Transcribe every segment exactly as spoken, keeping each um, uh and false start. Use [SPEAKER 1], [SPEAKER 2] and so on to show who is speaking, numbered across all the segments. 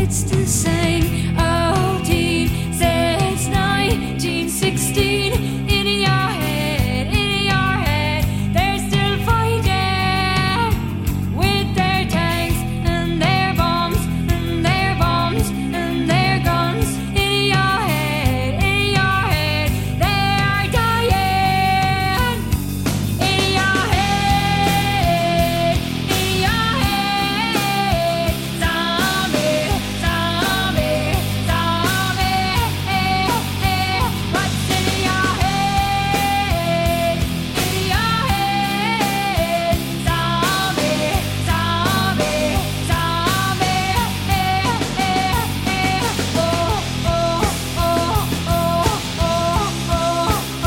[SPEAKER 1] it's the same. Oh, teen, since nineteen sixteen. In your head, in your head, they're still fighting with their tanks and their bombs and their bombs and their guns. In your head, in your head, they are dying. In your head, in your head, zombie, zombie, zombie. What's in your head? In your head, zombie, zombie, zombie. Oh, oh, oh, oh, oh, oh,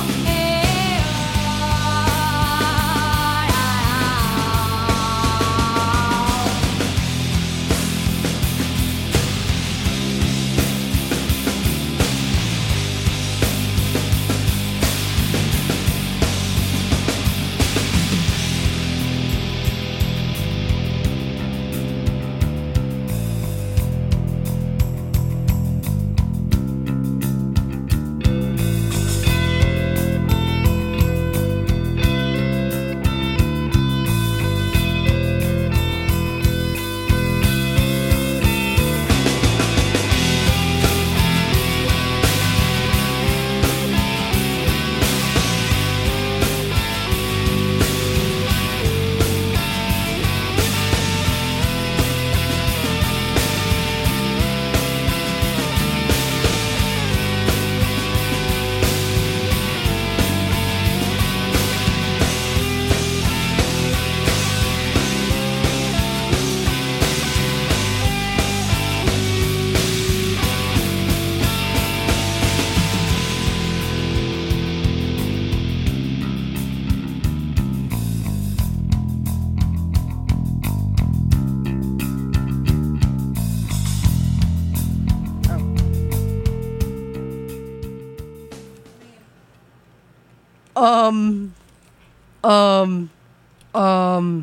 [SPEAKER 2] Um, um, um.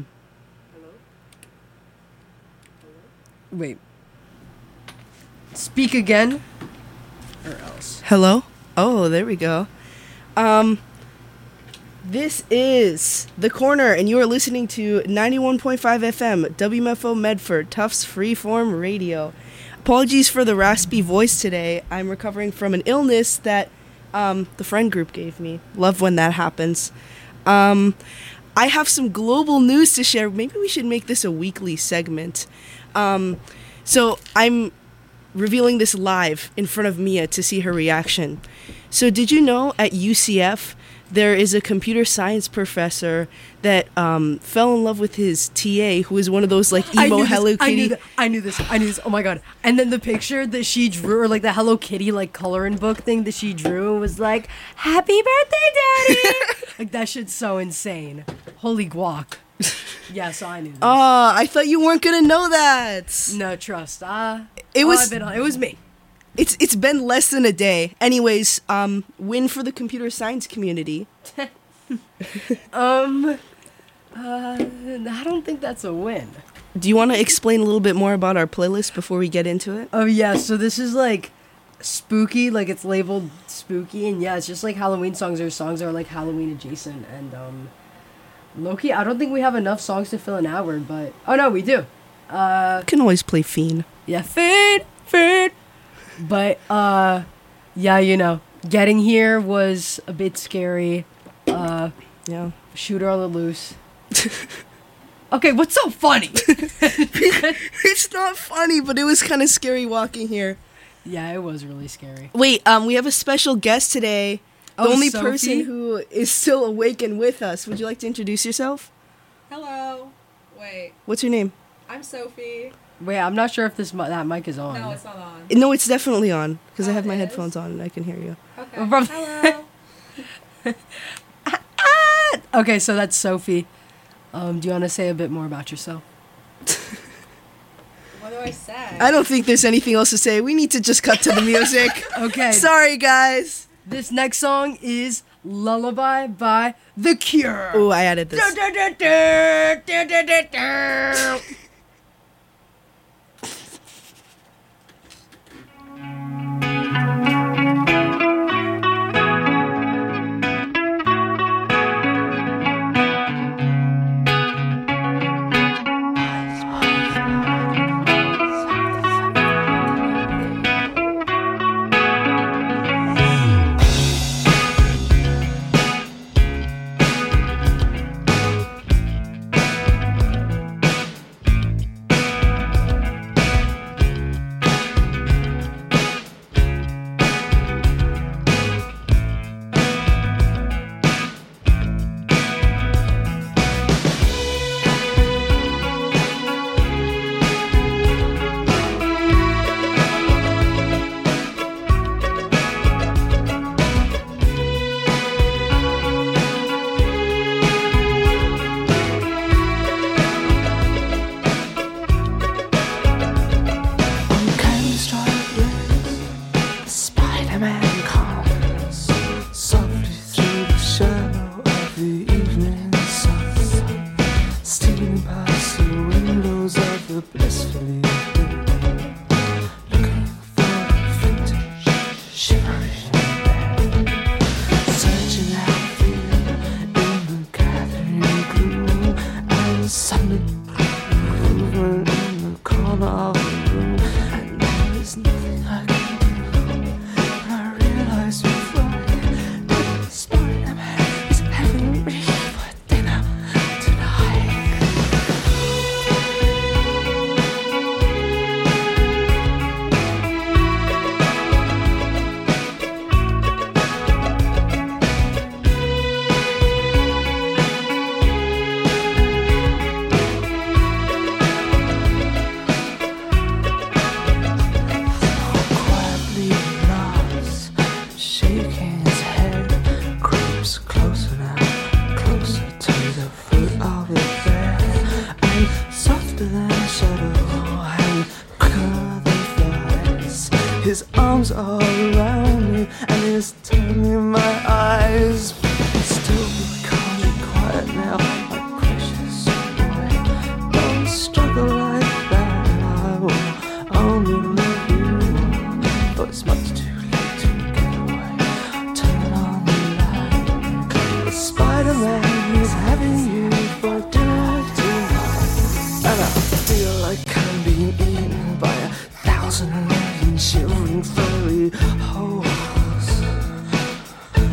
[SPEAKER 2] Wait. Speak again, or else.
[SPEAKER 3] Hello? Oh, there we go. Um, this is The Corner, and you are listening to ninety-one point five F M, W M F O Medford, Tufts Freeform Radio. Apologies for the raspy voice today. I'm recovering from an illness that um, the friend group gave me. Love when that happens. Um, I have some global news to share. Maybe we should make this a weekly segment. Um, so I'm revealing this live in front of Mia to see her reaction. So did you know at U C F there is a computer science professor that um, fell in love with his T A, who is one of those like emo Hello
[SPEAKER 2] I knew,
[SPEAKER 3] Kitty.
[SPEAKER 2] this, I knew this. I knew this. Oh my god! And then the picture that she drew, or like the Hello Kitty like coloring book thing that she drew, was like, "Happy birthday, Daddy!" Like that shit's so insane. Holy guac! Yeah, so I knew this.
[SPEAKER 3] Oh, I thought you weren't gonna know that.
[SPEAKER 2] No trust. Uh,
[SPEAKER 3] It
[SPEAKER 2] oh,
[SPEAKER 3] was-
[SPEAKER 2] I've been on- it was me.
[SPEAKER 3] It's it's been less than a day. Anyways, um, win for the computer science community.
[SPEAKER 2] Um, uh, I don't think that's a win.
[SPEAKER 3] Do you want to explain a little bit more about our playlist before we get into it?
[SPEAKER 2] Oh yeah, so this is like spooky, like it's labeled spooky, and yeah, it's just like Halloween songs or songs that are like Halloween adjacent. And um, Loki, I don't think we have enough songs to fill an hour, but oh no, we do. Uh,
[SPEAKER 3] You can always play Fiend.
[SPEAKER 2] yeah, feed, feed. But uh, yeah, you know, getting here was a bit scary. Uh,
[SPEAKER 3] Yeah.
[SPEAKER 2] shooter on the loose. Okay, what's so funny?
[SPEAKER 3] It's not funny, but it was kind of scary walking here.
[SPEAKER 2] Yeah, it was really scary.
[SPEAKER 3] Wait, um, we have a special guest today. The
[SPEAKER 2] Oh,
[SPEAKER 3] only
[SPEAKER 2] Sophie?
[SPEAKER 3] person who is still awake and with us. Would you like to introduce yourself?
[SPEAKER 4] Hello. Wait,
[SPEAKER 3] What's your name?
[SPEAKER 4] I'm Sophie.
[SPEAKER 2] Wait, I'm not sure if this mi- that mic is on.
[SPEAKER 4] No, it's not on.
[SPEAKER 3] No, it's definitely on because I
[SPEAKER 4] Oh,
[SPEAKER 3] have my
[SPEAKER 4] it is?
[SPEAKER 3] headphones on and I can hear you.
[SPEAKER 4] Okay.
[SPEAKER 2] From-
[SPEAKER 4] Hello.
[SPEAKER 2] Okay, so that's Sophie. Um, do you want to say a bit more about yourself?
[SPEAKER 4] What do I say?
[SPEAKER 3] I don't think there's anything else to say. We need to just cut to the music.
[SPEAKER 2] Okay.
[SPEAKER 3] Sorry, guys.
[SPEAKER 2] This next song is Lullaby by The Cure.
[SPEAKER 3] Oh, I added this.
[SPEAKER 5] peacefully looking for a vintage shivering bed, searching out fear in the gathering gloom, and suddenly movement in the corner of the room, and there is nothing I can do. And I realize before that Spider-Man is having me for dinner tonight. Quietly nods, shaking his head, creeps closer now, closer to the foot of the bed, and softer than a shadow, and quicker than flies. His arms are around me, and he's turning my eyes. Still be calm and quiet now, my precious boy. Don't struggle like that, I will only love you. But it's much too late to get away. Turn on the light. The Spider-Man is having you for dinner tonight. And I feel like I'm being eaten by a thousand million shivering furry holes.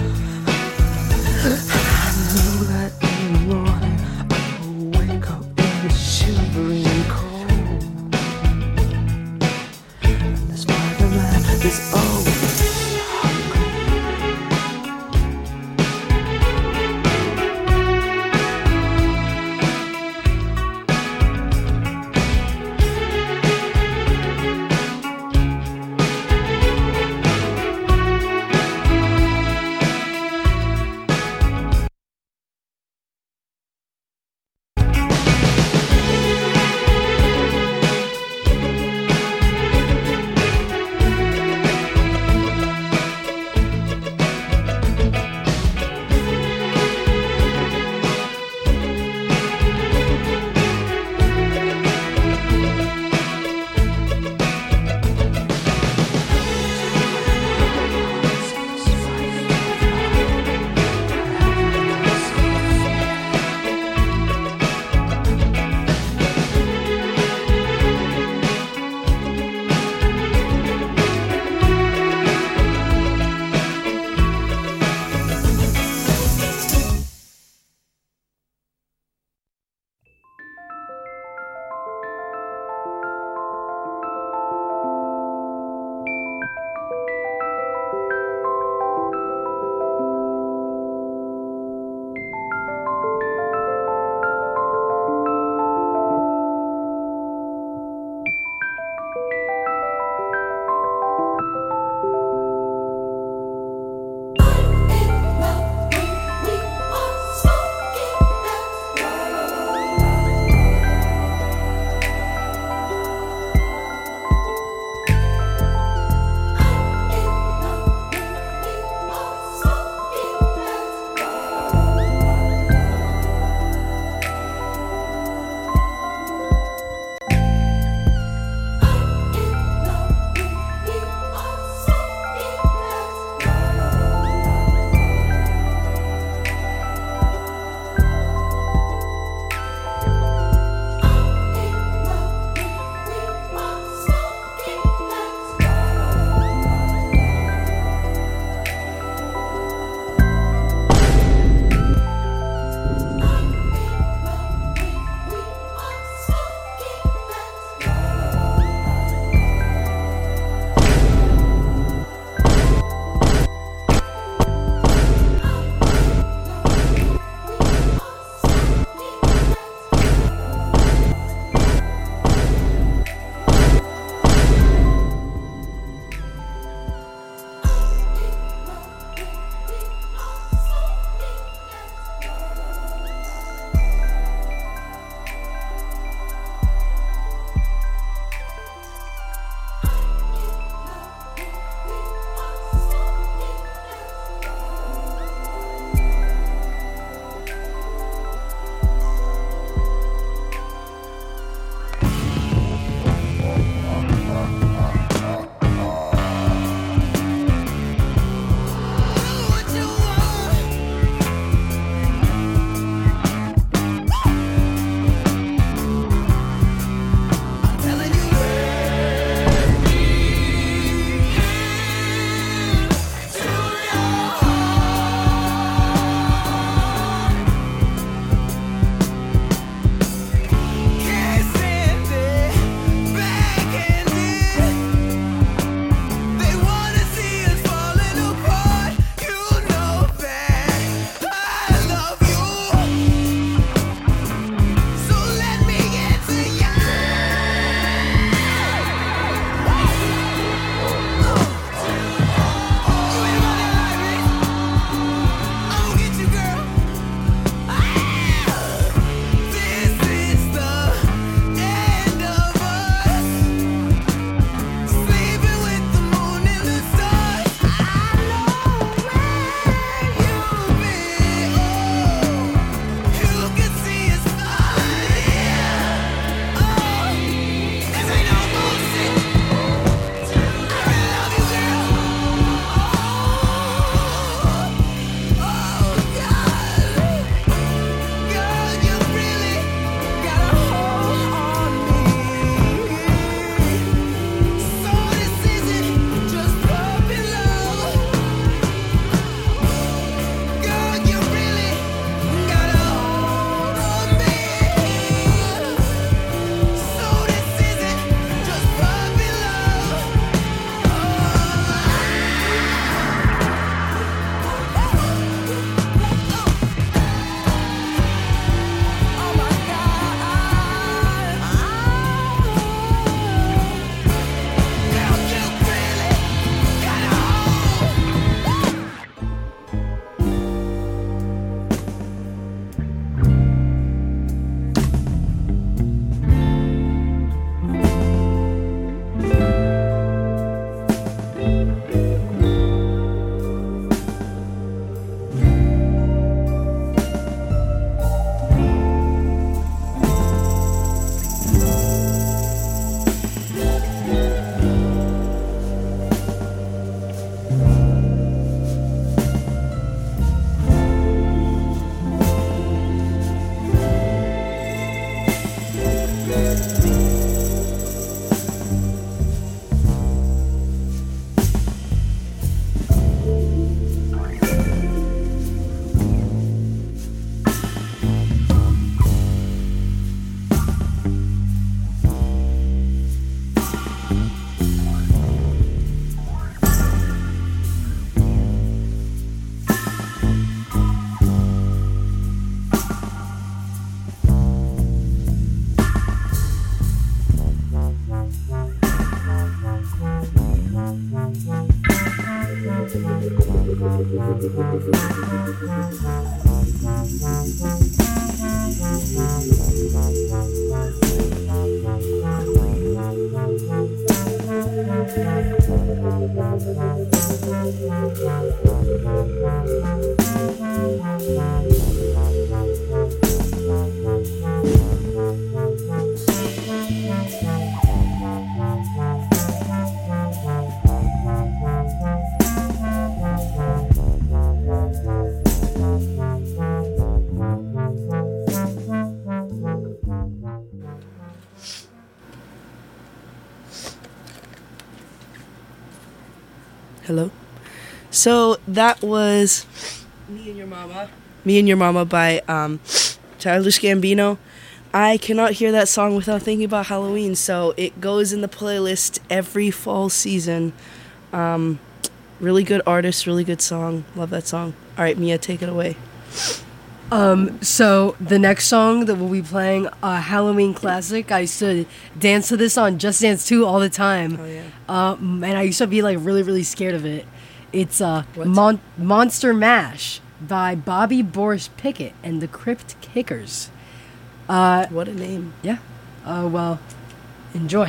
[SPEAKER 3] Hello. So that was Me and Your Mama. Me and Your Mama by um, Childish Gambino. I cannot hear that song without thinking about Halloween, so it goes in the playlist every fall season. Um, really good artist, really good song. Love that song. All right, Mia, take it away.
[SPEAKER 2] Um, so the next song that we'll be playing, a Halloween classic. I used to dance to this on Just Dance two all the time.
[SPEAKER 3] Oh, yeah.
[SPEAKER 2] Um, and I used to be like really, really scared of it. It's uh,
[SPEAKER 3] What?
[SPEAKER 2] Mon- Monster Mash by Bobby Boris Pickett and the Crypt Kickers. Uh,
[SPEAKER 3] What a name.
[SPEAKER 2] yeah. Uh, well, enjoy.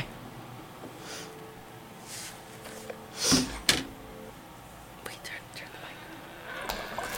[SPEAKER 3] Wait, turn, turn the mic.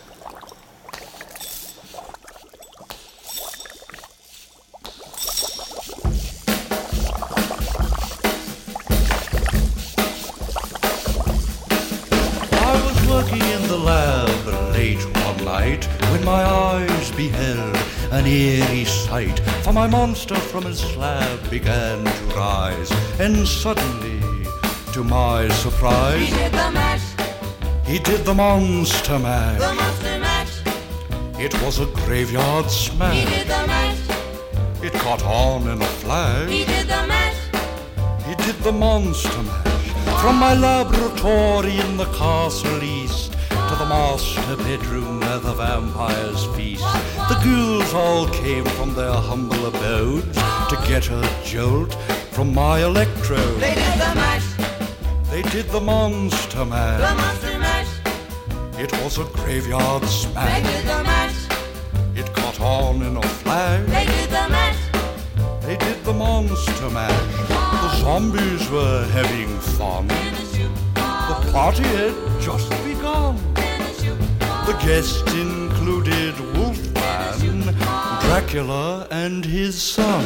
[SPEAKER 6] I was working in the lab late one night when my eyes beheld an eerie sight. For my monster from his slab began to rise, and suddenly, to my surprise,
[SPEAKER 1] He did the mash,
[SPEAKER 6] he did the monster mash.
[SPEAKER 1] the monster mash.
[SPEAKER 6] It was a graveyard
[SPEAKER 1] He
[SPEAKER 6] smash.
[SPEAKER 1] did the mash,
[SPEAKER 6] It caught on in a flash.
[SPEAKER 1] he did the mash.
[SPEAKER 6] He did the monster mash. From my laboratory in the castle east to the master bedroom where the vampires feast. The ghouls all came from their humble abodes to get a jolt from my electrode.
[SPEAKER 1] They did the mash,
[SPEAKER 6] They did the monster
[SPEAKER 1] the
[SPEAKER 6] mash.
[SPEAKER 1] monster mash.
[SPEAKER 6] It was a graveyard
[SPEAKER 1] They
[SPEAKER 6] smash.
[SPEAKER 1] did the mash,
[SPEAKER 6] It caught on in a flash.
[SPEAKER 1] they did the mash.
[SPEAKER 6] They did the monster mash. The zombies were having fun.
[SPEAKER 1] In the shoe,
[SPEAKER 6] The party had just begun.
[SPEAKER 1] in the shoe,
[SPEAKER 6] The guests included Wolfman, Dracula, and his son.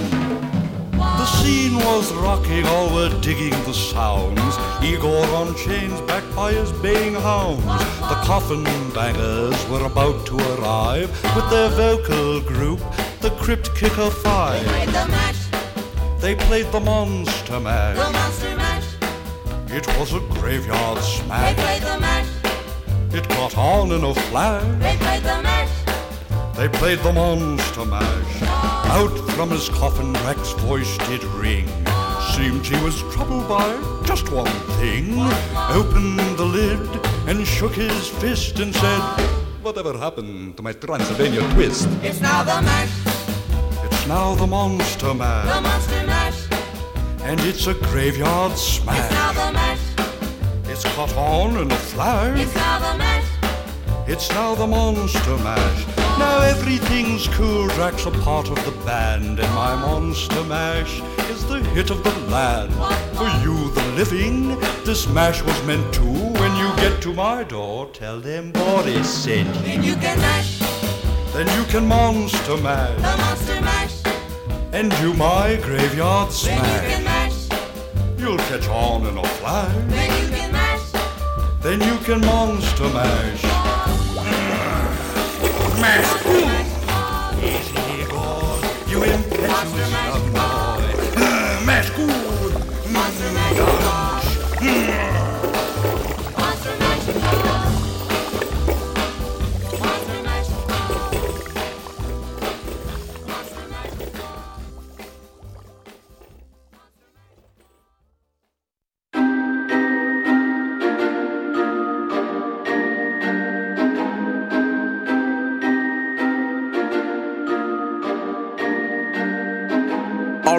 [SPEAKER 6] The scene was rocking, all were digging the sounds. Igor on chains, backed by his baying hounds. The coffin bangers were about to arrive with their vocal group, the Crypt Kicker Five.
[SPEAKER 1] played the mash,
[SPEAKER 6] They played the monster
[SPEAKER 1] the
[SPEAKER 6] mash.
[SPEAKER 1] monster mash.
[SPEAKER 6] It was a graveyard
[SPEAKER 1] They
[SPEAKER 6] smash.
[SPEAKER 1] played the mash,
[SPEAKER 6] It caught on in a flash.
[SPEAKER 1] they played the mash.
[SPEAKER 6] They played the monster mash. Out from his coffin, Rex's voice did ring. Seemed he was troubled by just one thing. Opened the lid and shook his fist and said, "Whatever happened to my Transylvania twist?"
[SPEAKER 1] It's now the mash,
[SPEAKER 6] It's now the monster
[SPEAKER 1] the
[SPEAKER 6] mash,
[SPEAKER 1] monster mash.
[SPEAKER 6] and it's a graveyard
[SPEAKER 1] It's now
[SPEAKER 6] smash.
[SPEAKER 1] the mash,
[SPEAKER 6] It's caught on in a flash.
[SPEAKER 1] it's now the mash.
[SPEAKER 6] It's now the monster mash. Now everything's cool. Drax a part of the band, and my monster mash is the hit of the land. For you, the living, this mash was meant to. When you get to my door, tell them Boris sent you.
[SPEAKER 1] Then you can mash,
[SPEAKER 6] Then you can monster mash,
[SPEAKER 1] the monster mash.
[SPEAKER 6] and do my graveyard
[SPEAKER 1] Then you can
[SPEAKER 6] smash.
[SPEAKER 1] mash,
[SPEAKER 6] You'll catch on in a flash.
[SPEAKER 1] then you can mash.
[SPEAKER 6] Then you can monster mash. Mash. Easy, Igor. You impetuous young boy. Mash good.
[SPEAKER 1] Monster mash, monster mash. Monster mash, monster mash.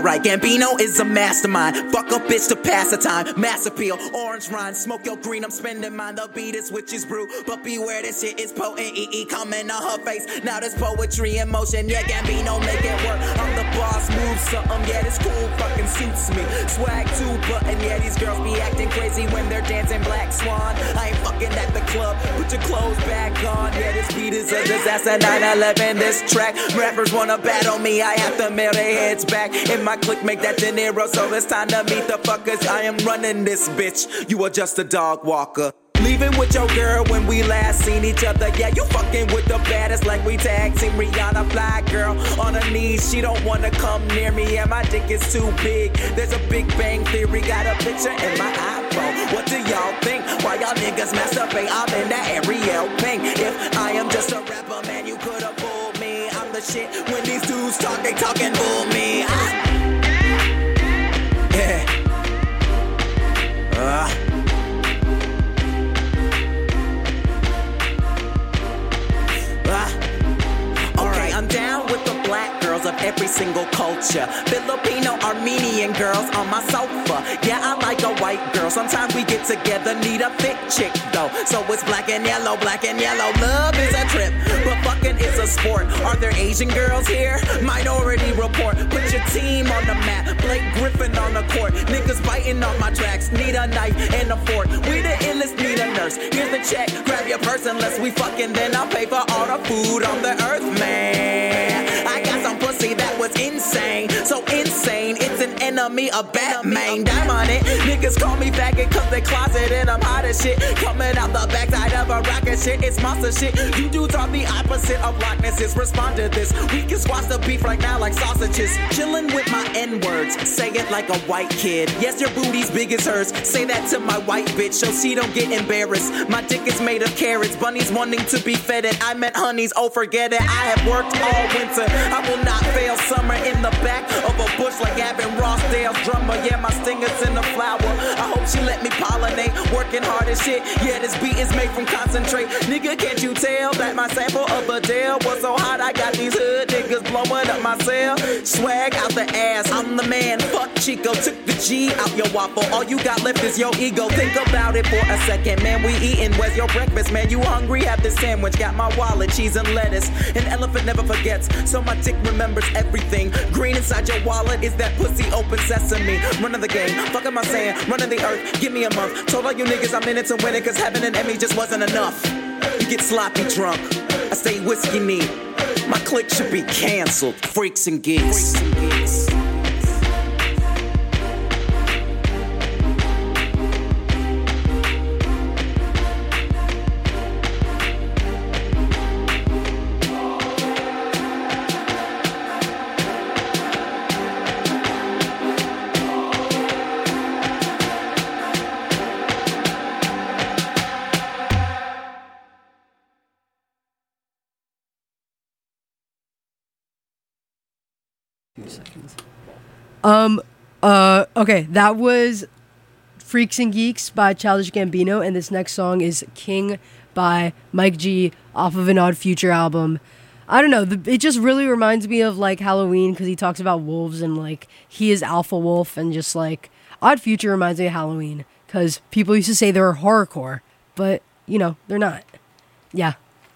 [SPEAKER 7] right. Gambino is a mastermind. Fuck a bitch to pass the time. Mass appeal, orange rind, smoke your green. I'm spending mine. The beat is witch's brew, but beware this shit is potent. E E coming on her face. Now there's poetry in motion. Yeah, Gambino make it work. I'm the boss, move something. Yeah, this cool fucking suits me. Swag two button. Yeah, these girls be acting crazy when they're dancing Black Swan. I ain't fucking at the club. Put your clothes back on. Yeah, this beat is a disaster. nine eleven. This track. Rappers wanna battle me. I have to mail their heads back. In my clique, make that De Niro. So it's time to meet the fuckers. I am running this bitch. You are just a dog walker. Leaving with your girl when we last seen each other. Yeah, you fucking with the baddest like we tag team Rihanna. Fly girl on her knees. She don't wanna come near me. Yeah, my dick is too big. There's a Big Bang Theory. Got a picture in my iPhone. What do y'all think? Why y'all niggas masturbate? I'm in that Ariel Pink. If I am just a rapper, man, you could've fooled me. I'm the shit. When these dudes talk, they talking bull me. I- yeah. Uh. Okay, I'm down with the black girls of every single culture. Filipino, Armenian girls on my sofa. Yeah, I like a white girl. Sometimes we get together, need a thick chick though. So it's black and yellow, black and yellow. Love is a trip, but fucking is a sport. Are there Asian girls here? Minority Report. Put your team on the map. Blake Griffin on the court. Niggas biting on my tracks. Need a knife and a fork. We the illest, need a nurse. Here's the check. Grab your purse unless we fucking. Then I'll pay for all the food on the earth, man. I got some pussy that was insane. So insane, it's an enemy of Batman. Dime on it. Niggas call me faggot cause they closet and I'm hot as shit. Coming out the backside of a rocket shit. It's monster shit. You dudes are the opposite of Loch Nesses. Respond to this. We can squash the beef right now like sausages. Chillin' with my N-words. Say it like a white kid. Yes, your booty's big as hers. Say that to my white bitch so she don't get embarrassed. My dick is made of carrots. Bunnies wanting to be fed it. I meant honeys. Oh, forget it. I have worked all winter. I will not fail summer in the back of a bush like Gavin Rossdale's drummer. Yeah, my stinger's in the flower. I hope she let me pollinate. Working hard as shit. Yeah, this beat is made from concentrate. Nigga, can't you tell that my sample of Adele was so hot? I got these hood niggas blowing up my cell. Swag out the ass. I'm the man. Fuck Chico. Took the G out your waffle. All you got left is your ego. Think about it for a second. Man, we eating. Where's your breakfast? Man, you hungry? Have this sandwich. Got my wallet, cheese and lettuce. An elephant never forgets. So my dick remembers everything. Green inside your wallet is that pussy open sesame. Running the game, fuck am I saying? Running the earth, give me a month. Told all you niggas I'm in it to win it, cause having an Emmy just wasn't enough. You get sloppy drunk, I stay whiskey neat. My clique should be cancelled. Freaks and geeks. Freaks and geeks.
[SPEAKER 2] Two seconds. Um, uh, okay, that was Freaks and Geeks by Childish Gambino, and this next song is King by Mike G off of an Odd Future album. I don't know, the, it just really reminds me of like Halloween because he talks about wolves and like he is Alpha Wolf, and just like Odd Future reminds me of Halloween because people used to say they were horrorcore, but you know, they're not. Yeah.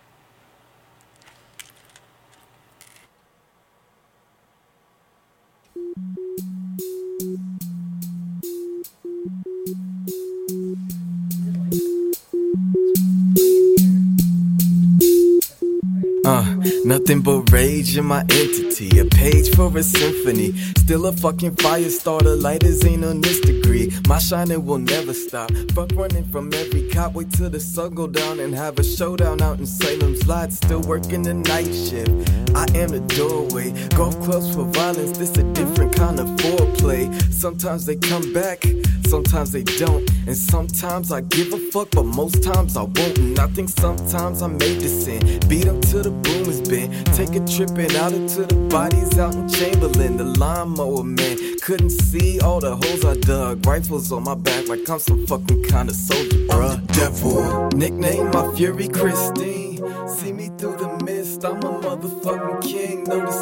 [SPEAKER 8] Uh, nothing but rage in my entity. A page for a symphony. Still a fucking fire starter. Lighters ain't on this degree. My shining will never stop. Fuck running from every cop. Wait till the sun go down and have a showdown out in Salem's Lot. Still working the night shift. I am the doorway. Golf clubs for violence. This a different kind of foreplay. Sometimes they come back. Sometimes they don't. And sometimes I give a fuck, but most times I won't. And I think sometimes I made the sin. Beat up till the boom has been. Take a trip and out into the bodies out in Chamberlain. The lawnmower man couldn't see all the holes I dug. Rifles on my back like I'm some fucking kind of soldier, bruh. I'm the devil. Nickname my Fury Christine. See me through the mist. I'm a motherfucking king. Know the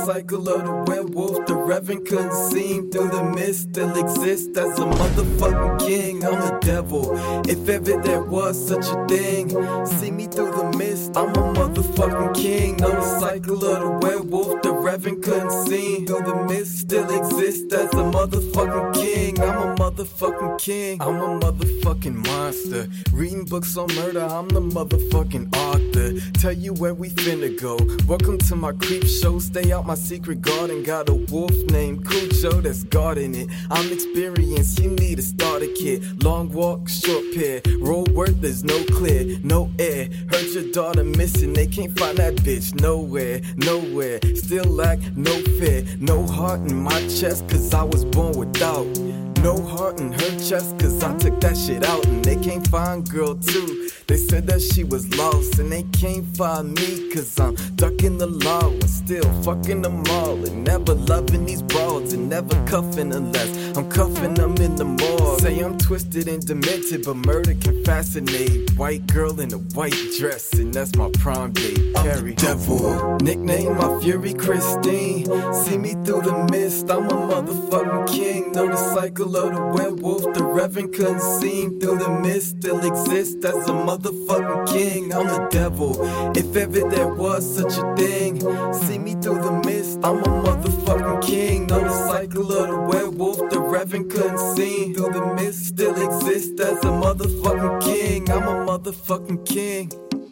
[SPEAKER 8] cycle of the werewolf. The reverend couldn't see him through the mist. Still exist as a motherfucking king. I'm the devil, if ever there was such a thing. See me through the mist, I'm a motherfucking king. Know the cycle of the werewolf. The reverend couldn't see him through the mist. Still exist as a motherfucking king. I'm a motherfucking king. I'm a motherfucking monster. Reading books on murder, I'm the motherfucking author. Tell you where we finna go. Welcome to my creep show. Stay out my secret garden. Got a wolf named Cucho that's guarding it. I'm experienced, you need a starter kit. Long walk, short pair. Roll work, there's no clear, no air. Heard your daughter missing, they can't find that bitch nowhere, nowhere. Still lack no fear, no heart in my chest, cause I was born without. No heart in her chest, cause I took that shit out. And they can't find girl too. They said that she was lost, and they can't find me, cause I'm ducking the law and still fucking them all. And never loving these broads and never cuffing unless I'm cuffing them in the morgue. Say I'm twisted and demented, but murder can fascinate. White girl in a white dress, and that's my prom date. Carrie Devil, nickname my fury Christine. See me through the mist, I'm a motherfucking king. Know the cycle of the werewolf. The reverend couldn't see him through the mist. Still exist as a motherfucking king. I'm the devil, if ever there was such a thing. See me through the mist, I'm a motherfucking king. Know the cycle of the werewolf. The reverend couldn't see him through the mist. Still exist as a motherfucking king. I'm a motherfucking king.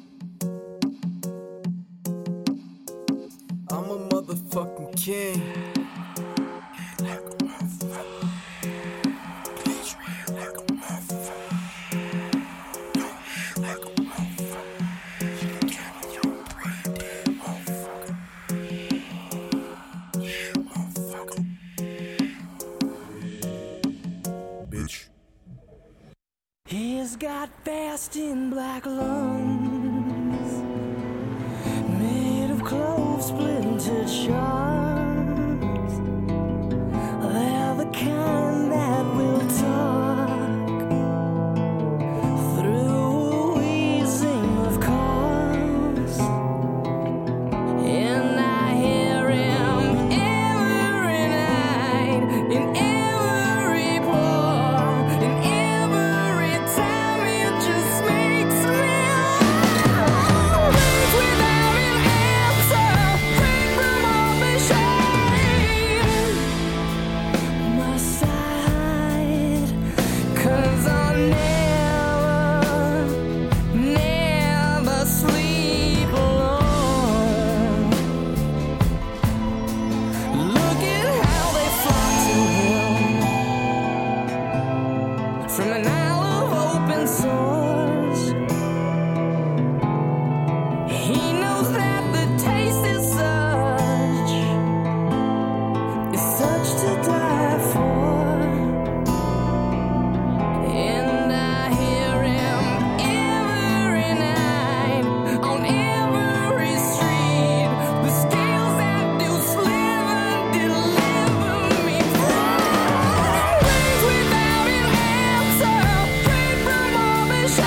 [SPEAKER 8] I'm a motherfucking king.
[SPEAKER 5] He's got fast in black lungs, made of clove splintered shards. They're the kind that will talk through a wheezing of cars. And I hear him every night in every pore, in every time it just makes me always without an answer, free from all the shame. Must I hide? 'Cause I'll never, never sleep alone. Look at how they flock to him from an isle of open source. He knows that the taste is such, is such to die for. And I hear him every night on every street. The scales that do sliver deliver me from ways without an answer, free from all the shame.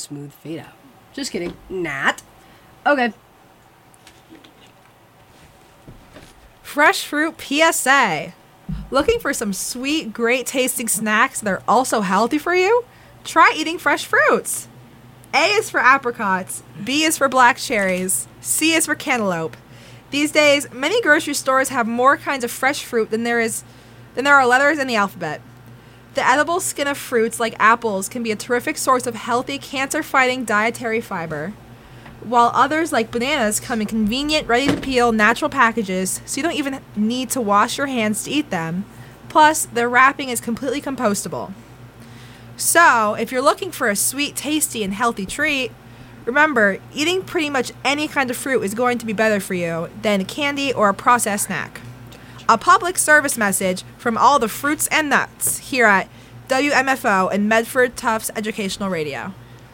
[SPEAKER 2] smooth fade out. Just kidding. Not. Okay.
[SPEAKER 9] Fresh fruit P S A. Looking for some sweet, great tasting snacks that are also healthy for you? Try eating fresh fruits. A is for apricots, B is for black cherries, C is for cantaloupe. These days, many grocery stores have more kinds of fresh fruit than there is than there are letters in the alphabet. The edible skin of fruits like apples can be a terrific source of healthy, cancer-fighting dietary fiber, while others like bananas come in convenient, ready-to-peel, natural packages, so you don't even need to wash your hands to eat them. Plus, their wrapping is completely compostable. So, if you're looking for a sweet, tasty, and healthy treat, remember, eating pretty much any kind of fruit is going to be better for you than candy or a processed snack. A public service message from all the fruits and nuts here at W M F O and Medford Tufts Educational Radio.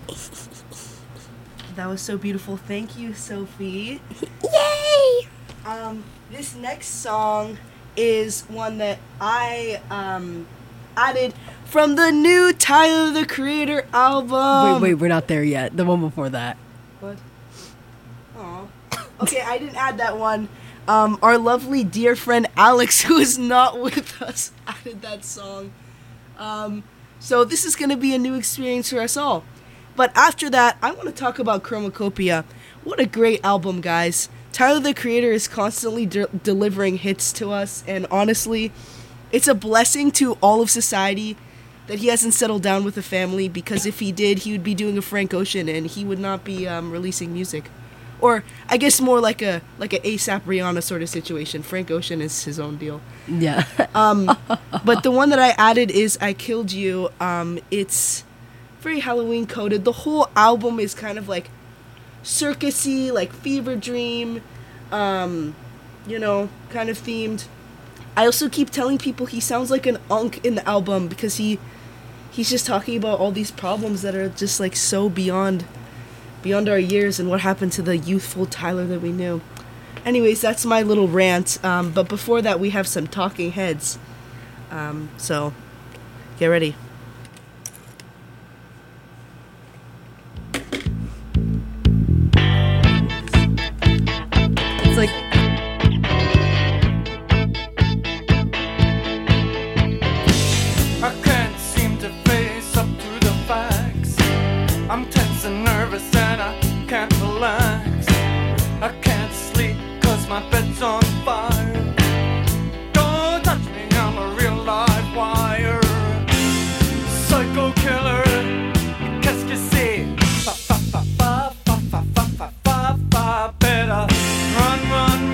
[SPEAKER 3] That was so beautiful. Thank you, Sophie.
[SPEAKER 2] Yay!
[SPEAKER 3] Um, this next song is one that I um added from the new Tyler the Creator album.
[SPEAKER 2] Wait, wait, we're not there yet. The one before that.
[SPEAKER 3] What? Aw. Okay, I didn't add that one. Um, our lovely dear friend Alex, who is not with us, added that song. Um, so this is going to be a new experience for us all. But after that, I want to talk about Chromacopia. What a great album, guys. Tyler, the Creator, is constantly de- delivering hits to us, and honestly, it's a blessing to all of society that he hasn't settled down with a family, because if he did, he would be doing a Frank Ocean, and he would not be um, releasing music. Or, I guess more like a like a ASAP Rihanna sort of situation. Frank Ocean is his own deal.
[SPEAKER 2] Yeah.
[SPEAKER 3] um, but the one that I added is I Killed You. Um, it's very Halloween coded. The whole album is kind of like circusy, like Fever Dream, um, you know, kind of themed. I also keep telling people he sounds like an unk in the album because he he's just talking about all these problems that are just like so beyond beyond our years and what happened to the youthful Tyler that we knew. Anyways, that's my little rant. Um, but before that, we have some talking heads. Um, so get ready.
[SPEAKER 2] It's like
[SPEAKER 10] I can't seem to face up to the facts. I'm tense and nervous and I can't relax. I can't sleep cause my bed's on fire. Don't touch me, I'm a real live wire. Psycho killer, qu'est-ce que c'est? Fa fa fa fa fa fa fa fa fa. Better run, run,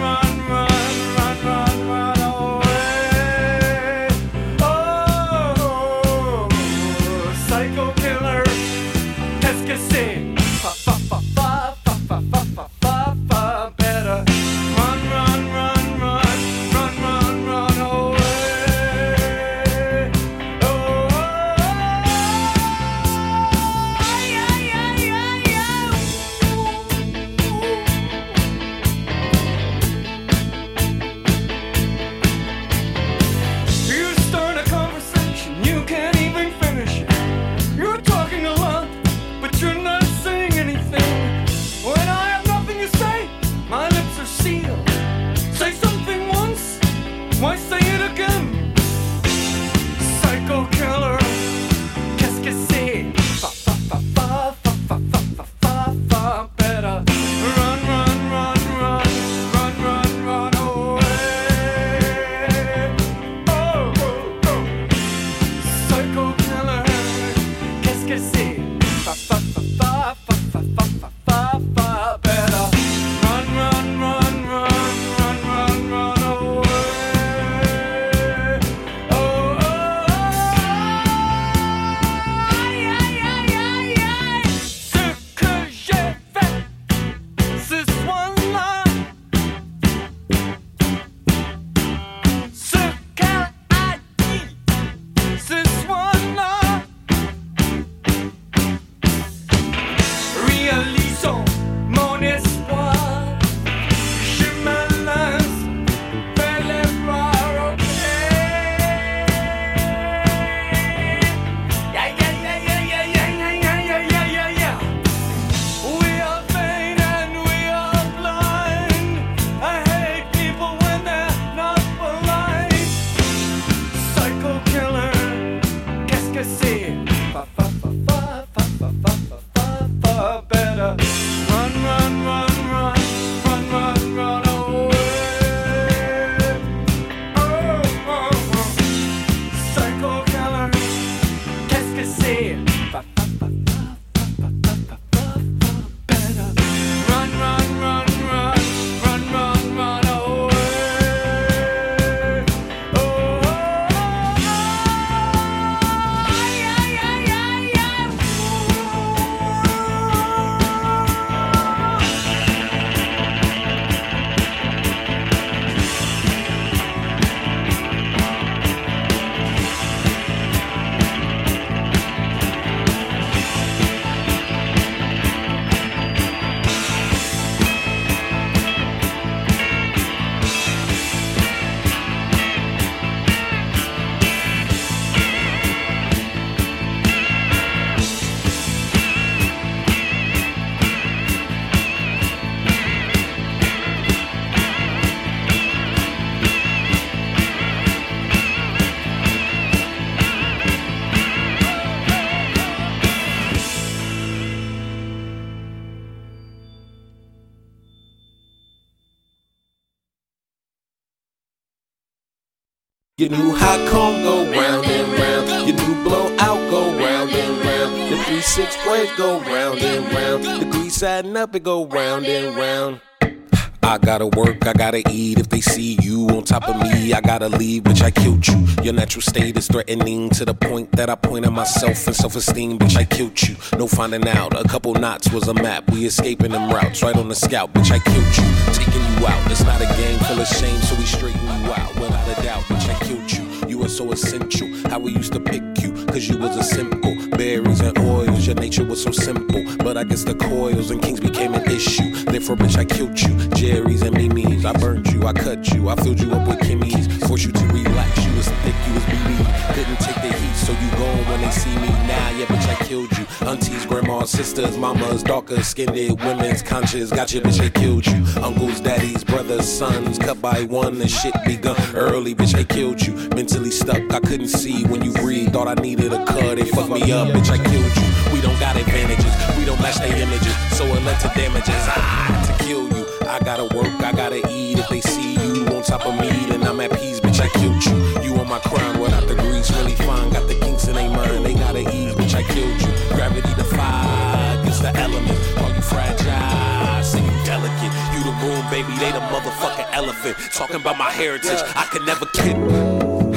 [SPEAKER 11] Your new hot comb go round and round. Your new blowout go round and round. The three six waves go round and round. The grease adding up, it go round and round. I gotta work, I gotta eat. If they see you on top of me, I gotta leave, bitch, I killed you. Your natural state is threatening to the point that I point at myself and self-esteem, bitch, I killed you. No finding out, a couple knots was a map. We escaping them routes, right on the scout, bitch, I killed you. Taking you out, it's not a game full of shame, so we straighten you out. Without a doubt, bitch, I killed you. You were so essential, how we used to pick you, cause you was a simple. Berries and oils, your nature was so simple. But I guess the coils and kings became an issue. Therefore, bitch, I killed you. Jerry's and Mimi's, I burned you, I cut you, I filled you up with Kimmy's. Forced you to relax, you was thick, you was B B. Couldn't take the heat, so you gone when they see me. Now, yeah, bitch, I killed you. Aunties, grandmas, sisters, mamas, darker skinned women's conscious. Got you, bitch, they killed you. Uncles, daddies, brothers, sons, cut by one, the shit begun early, bitch, they killed you. Mentally stuck, I couldn't see when you breathe. Thought I needed a cut, they fucked me up, bitch, I killed you. We don't got advantages, we don't match their images, so it led to damages. Ah, to kill you. I gotta work, I gotta eat. If they see you on top of me, then I'm at peace, bitch, I killed you. You on my crown without the grease, really fine. Got the kinks in they mind, they gotta ease, bitch, I killed you. Gravity defied, against the elements. Call you fragile, say you delicate. You the room, baby, they the motherfucking elephant. Talking about my heritage, I could never kid.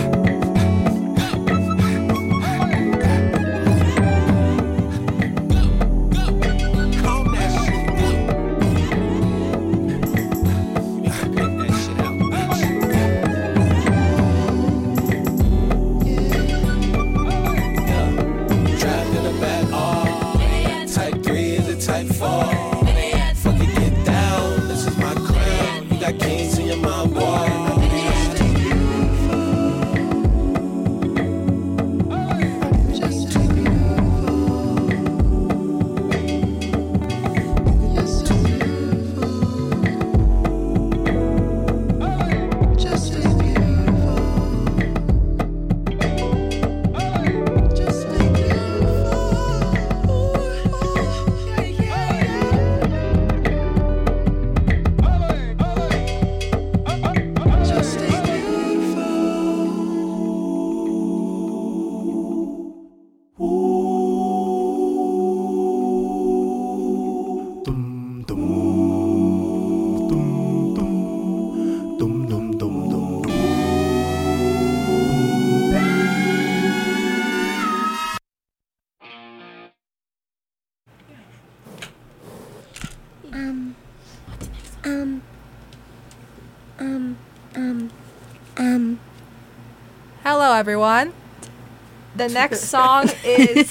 [SPEAKER 9] Hello, everyone. The next song is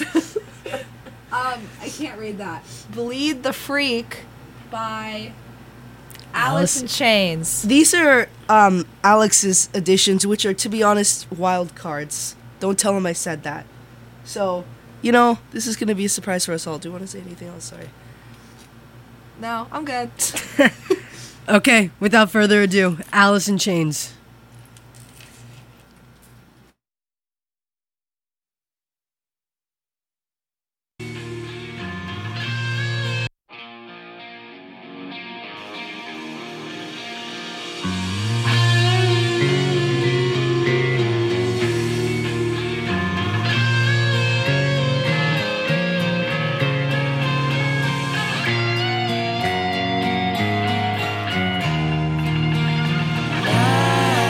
[SPEAKER 4] Um, I can't read that.
[SPEAKER 9] Bleed the Freak by
[SPEAKER 3] Alice
[SPEAKER 9] Alice in Chains.
[SPEAKER 3] These are um, Alex's additions, which are, to be honest, wild cards. Don't tell him I said that. So, you know, this is going to be a surprise for us all. Do you want to say anything else? Sorry.
[SPEAKER 9] No, I'm good.
[SPEAKER 2] Okay, without further ado, Alice in Chains.
[SPEAKER 5] I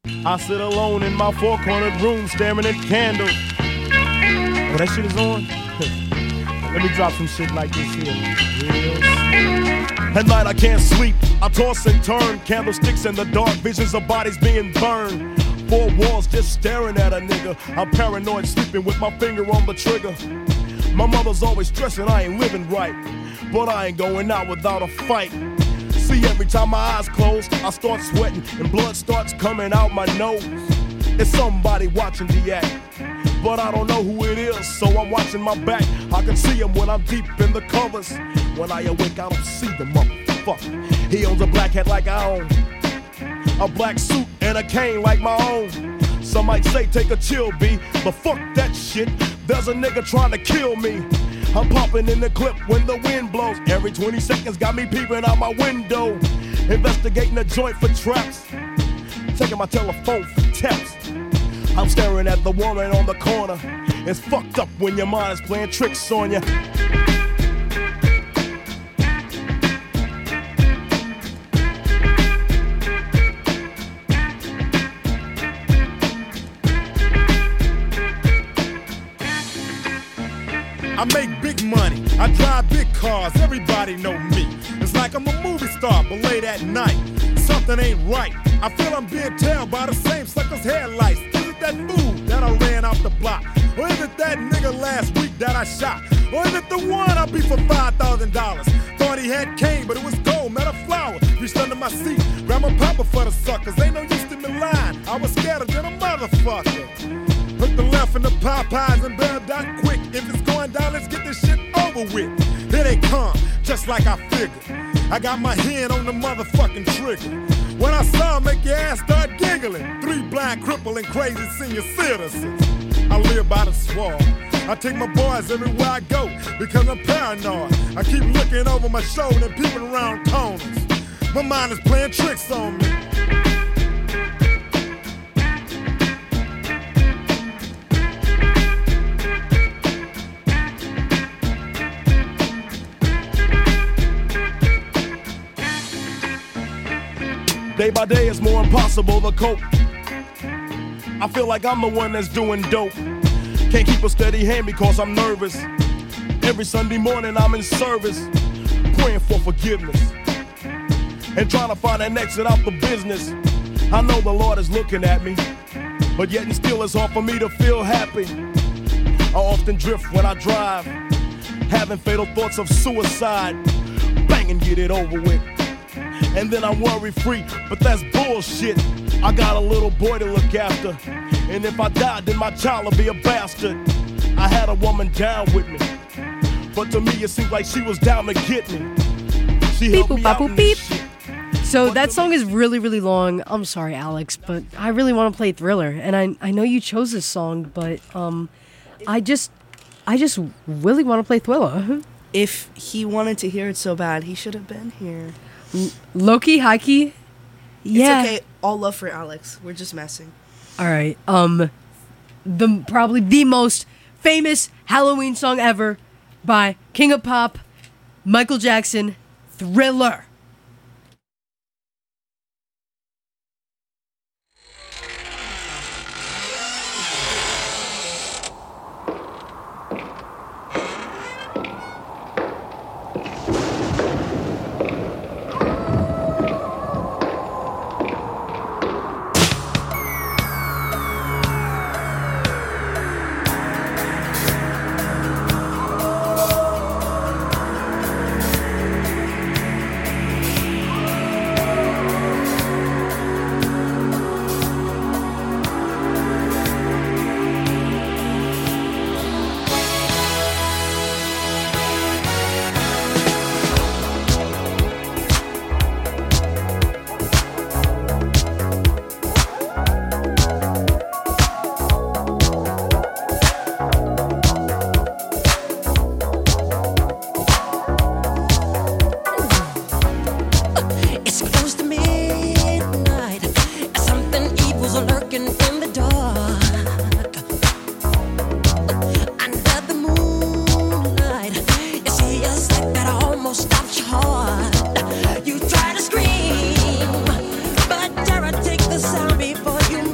[SPEAKER 12] I sit alone in my four-cornered room staring at candles. Oh, that shit is on? Let me drop some shit like this here. Real. At night I can't sleep, I toss and turn. Candlesticks in the dark, visions of bodies being burned. Four walls just staring at a nigga. I'm paranoid, sleeping with my finger on the trigger. My mother's always stressing I ain't living right, but I ain't going out without a fight. See, every time my eyes close, I start sweating and blood starts coming out my nose. It's somebody watching the act, but I don't know who it is, so I'm watching my back. I can see him when I'm deep in the covers. When I awake, I don't see the motherfucker. He owns a black hat like I own, a black suit and a cane like my own. Some might say take a chill, B, but fuck that shit. There's a nigga trying to kill me. I'm popping in the clip when the wind blows. Every twenty seconds got me peeping out my window. Investigating the joint for traps. Taking my telephone for taps. I'm staring at the woman on the corner. It's fucked up when your mind is playing tricks on you.
[SPEAKER 13] I make big money, I drive big cars, everybody know me. It's like I'm a movie star, but late at night, something ain't right. I feel I'm being tailed by the same sucker's headlights. Is it that fool that I ran off the block? Or is it that nigga last week that I shot? Or is it the one I beat for five thousand dollars? Thought he had cane, but it was gold, met a flower. Reached under my seat, grabbed my papa for the suckers. Ain't no use to me lying, I was scared than a motherfucker. Put the left in the Popeyes and bailed out quick. If it's going down, let's get this shit over with. Here they come, just like I figured. I got my hand on the motherfucking trigger. When I saw 'em, make your ass start giggling. Three blind, crippled, and crazy senior citizens. I live by the swamp. I take my boys everywhere I go because I'm paranoid. I keep looking over my shoulder and peeping around corners. My mind is playing tricks on me.
[SPEAKER 12] Day by day it's more impossible to cope. I feel like I'm the one that's doing dope. Can't keep a steady hand because I'm nervous. Every Sunday morning I'm in service, praying for forgiveness and trying to find an exit out the business. I know the Lord is looking at me, but yet and still it's hard for me to feel happy. I often drift when I drive, having fatal thoughts of suicide. Bang and get it over with. And then I'm worry free, but that's bullshit. I got a little boy to look after, and if I die, then my child will be a bastard. I had a woman down with me, but to me it seemed like she was down to get me. She helped me out in this shit.
[SPEAKER 2] So that song is really, really long. I'm sorry, Alex, but I really want to play Thriller, and I I know you chose this song, but um, I just I just really want to play Thriller.
[SPEAKER 3] If he wanted to hear it so bad, he should have been here.
[SPEAKER 2] Loki, high key. Yeah.
[SPEAKER 3] It's okay. All love for Alex. We're just messing.
[SPEAKER 2] All right. Um, the probably the most famous Halloween song ever by King of Pop, Michael Jackson, Thriller.
[SPEAKER 14] You try to scream, but terror takes the sound before you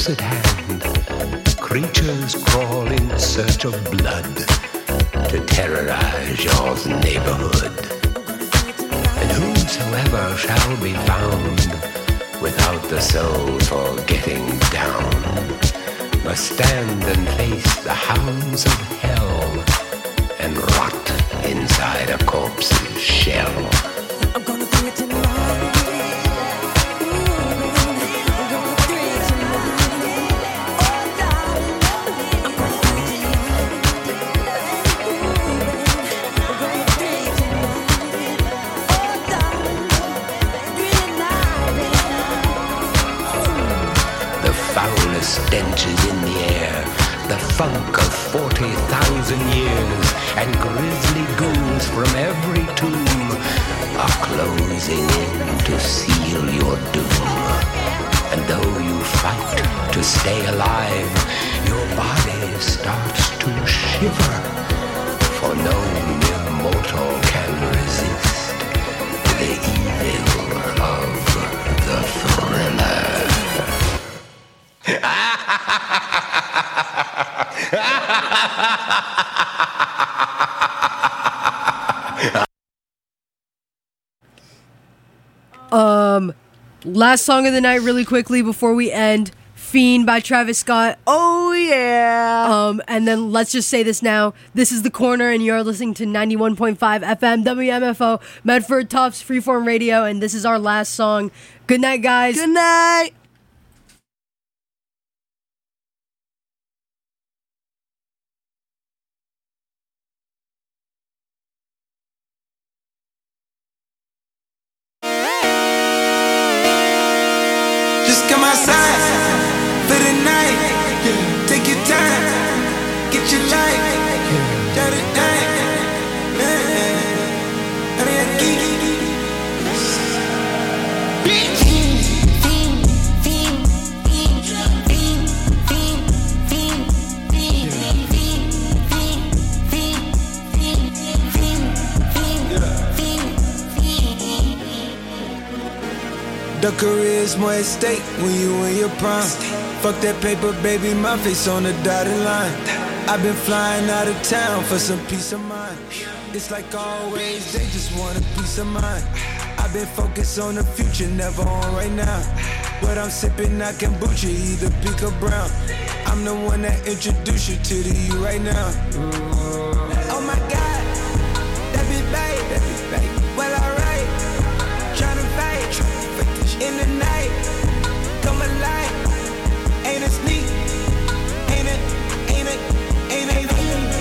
[SPEAKER 14] close at hand. Creatures crawl in search of blood to terrorize your neighborhood. And whosoever shall be found without the soul for getting down must stand and face the hounds of hell and rot inside a corpse's shell.
[SPEAKER 15] I'm gonna do it tonight.
[SPEAKER 14] Stench is in the air, the funk of forty thousand years, and grisly ghouls from every tomb are closing in to seal your doom. And though you fight to stay alive, your body starts to shiver, for no mere mortal can resist the evil of the thriller.
[SPEAKER 2] um, last song of the night, really quickly before we end. Fiend by Travis Scott.
[SPEAKER 3] Oh yeah.
[SPEAKER 2] Um, and then let's just say this now. This is The Corner, and you're listening to ninety-one point five F M W M F O Medford Tufts Freeform Radio, and this is our last song. Good night, guys.
[SPEAKER 3] Good night.
[SPEAKER 16] Come outside for the night. Yeah. Take your time, get your life. Got it done. The career's more at stake when you in your prime. Fuck that paper, baby, my face on the dotted line. I've been flying out of town for some peace of mind. It's like always, they just want a peace of mind. I've been focused on the future, never on right now. What I'm sipping, I kombucha, either pink or brown. I'm the one that introduced you to the you right now. Oh my God, that be babe, that be babe. Well, alright, tryna fight, tryna fight this in the night. Come alive, ain't it sneak? Ain't it, ain't it, ain't it, ain't it?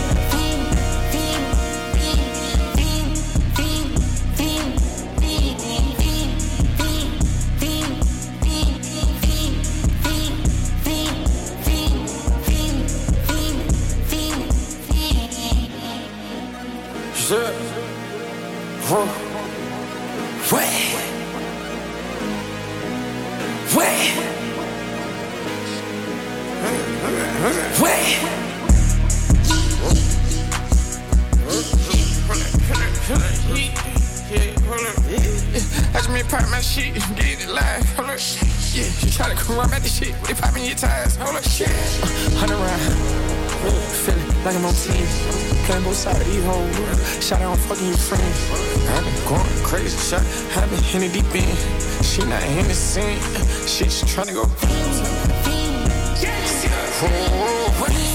[SPEAKER 16] Shit. Huh. Wait. Wait. Wait.
[SPEAKER 10] I just made pop my shit, get it live. Hold up, yeah. You try to come around at the shit, they popping your tires. Hold up, shit. Hunt around. Feeling like I'm on team. Playing both sides of these hoes. Shot out on fucking your friends. I've been going crazy. Shot, I've been in the deep end. She not in the scene. She just trying to go. Oh,